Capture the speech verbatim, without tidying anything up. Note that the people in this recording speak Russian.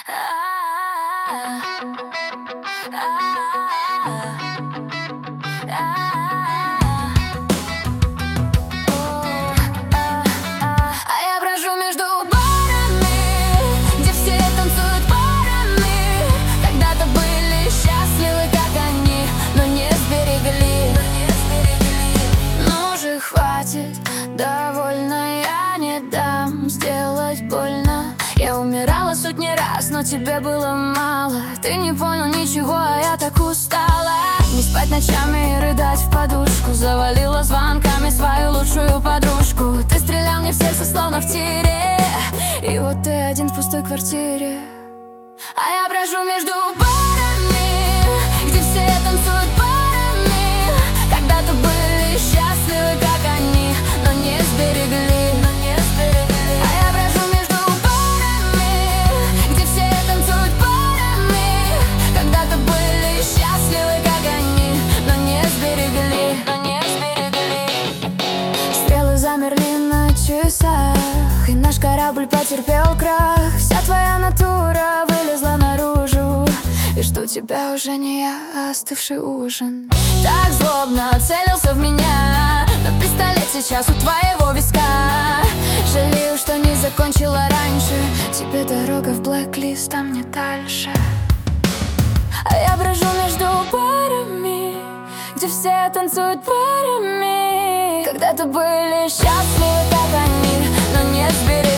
я брожу между барами, где все танцуют парами. Когда-то были счастливы, как они, но не сберегли. Ну же, хватит, довольно, я не дам сделать больно. Я умирала сотни раз, но тебе было мало. Ты не понял ничего, а я так устала. Не спать ночами и рыдать в подушку. Завалила звонками свою лучшую подружку. Ты стрелял мне в сердце, словно в тире. И вот ты один в пустой квартире. А я брожу между барами, где все танцуют парами. Когда-то были счастливы, как они, но не сберегли. И наш корабль потерпел крах. Вся твоя натура вылезла наружу. И что у тебя уже не я, а остывший ужин. Так злобно целился в меня, но пистолет сейчас у твоего виска. Жалею, что не закончила раньше. Тебе дорога в блэк-лист, а мне дальше. А я брожу между барами, где все танцуют парами. Когда-то были счастливы, как они, но не сберегли.